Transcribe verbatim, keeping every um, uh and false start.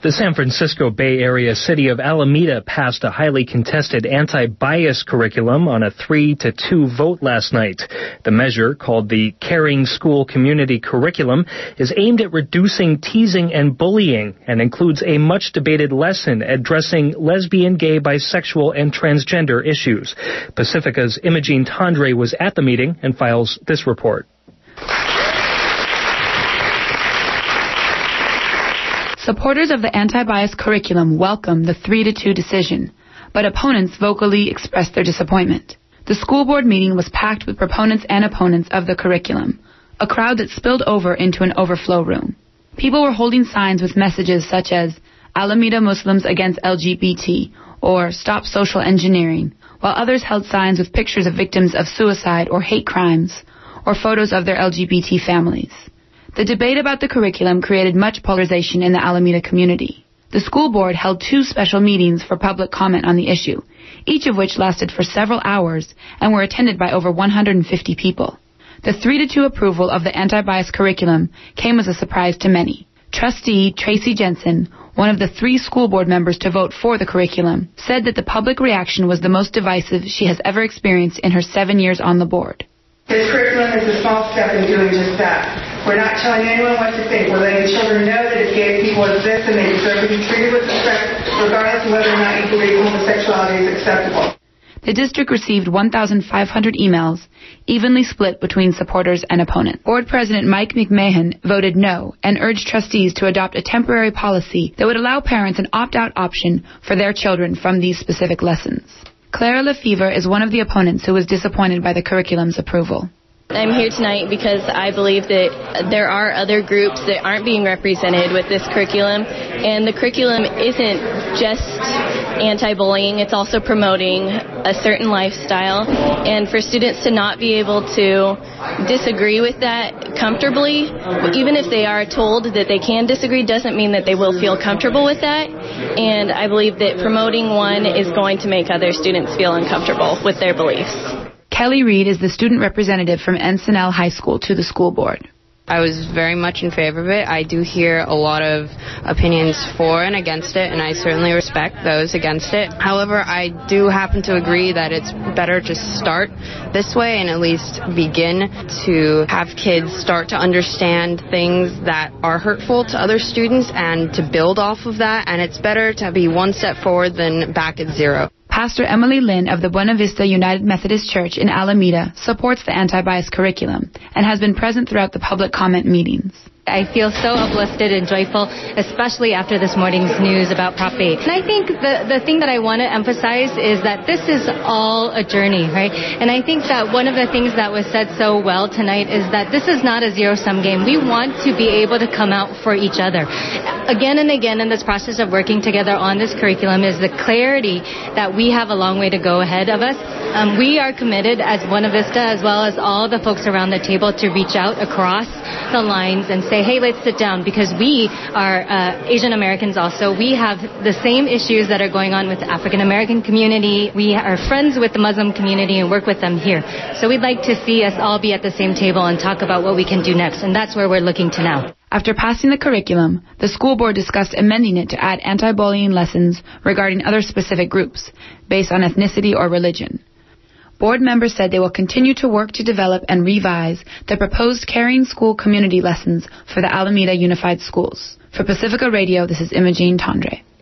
The San Francisco Bay Area city of Alameda passed a highly contested anti-bias curriculum on a three to two vote last night. The measure, called the Caring School Community Curriculum, is aimed at reducing teasing and bullying and includes a much-debated lesson addressing lesbian, gay, bisexual, and transgender issues. Pacifica's Imogene Tendre was at the meeting and files this report. Supporters of the anti-bias curriculum welcome the three to two decision, but opponents vocally expressed their disappointment. The school board meeting was packed with proponents and opponents of the curriculum, a crowd that spilled over into an overflow room. People were holding signs with messages such as Alameda Muslims Against L G B T or Stop Social Engineering, while others held signs with pictures of victims of suicide or hate crimes or photos of their L G B T families. The debate about the curriculum created much polarization in the Alameda community. The school board held two special meetings for public comment on the issue, each of which lasted for several hours and were attended by over one hundred fifty people. The three to two approval of the anti-bias curriculum came as a surprise to many. Trustee Tracy Jensen, one of the three school board members to vote for the curriculum, said that the public reaction was the most divisive she has ever experienced in her seven years on the board. This curriculum is a small step in doing just that. We're not telling anyone what to think. We're letting children know that if gay people exist and they deserve to be treated with respect, regardless of whether or not you believe homosexuality is acceptable. The district received one thousand five hundred emails, evenly split between supporters and opponents. Board President Mike McMahon voted no and urged trustees to adopt a temporary policy that would allow parents an opt-out option for their children from these specific lessons. Clara Lefevre is one of the opponents who was disappointed by the curriculum's approval. I'm here tonight because I believe that there are other groups that aren't being represented with this curriculum, and the curriculum isn't just anti-bullying, it's also promoting a certain lifestyle, and for students to not be able to disagree with that comfortably, even if they are told that they can disagree, doesn't mean that they will feel comfortable with that, and I believe that promoting one is going to make other students feel uncomfortable with their beliefs. Kelly Reed is the student representative from Encinal High School to the school board. I was very much in favor of it. I do hear a lot of opinions for and against it, and I certainly respect those against it. However, I do happen to agree that it's better to start this way and at least begin to have kids start to understand things that are hurtful to other students and to build off of that, and it's better to be one step forward than back at zero. Pastor Emily Lynn of the Buena Vista United Methodist Church in Alameda supports the anti-bias curriculum and has been present throughout the public comment meetings. I feel so uplifted and joyful, especially after this morning's news about Prop eight. And I think the, the thing that I want to emphasize is that this is all a journey, right? And I think that one of the things that was said so well tonight is that this is not a zero-sum game. We want to be able to come out for each other. Again and again in this process of working together on this curriculum is the clarity that we have a long way to go ahead of us. Um, we are committed as Buena Vista, as well as all the folks around the table, to reach out across the lines and say, hey, let's sit down, because we are uh, Asian Americans also. We have the same issues that are going on with the African American community. We are friends with the Muslim community and work with them here. So we'd like to see us all be at the same table and talk about what we can do next, and that's where we're looking to now. After passing the curriculum, the school board discussed amending it to add anti-bullying lessons regarding other specific groups based on ethnicity or religion. Board members said they will continue to work to develop and revise the proposed Caring School community lessons for the Alameda Unified Schools. For Pacifica Radio, this is Imogene Tendre.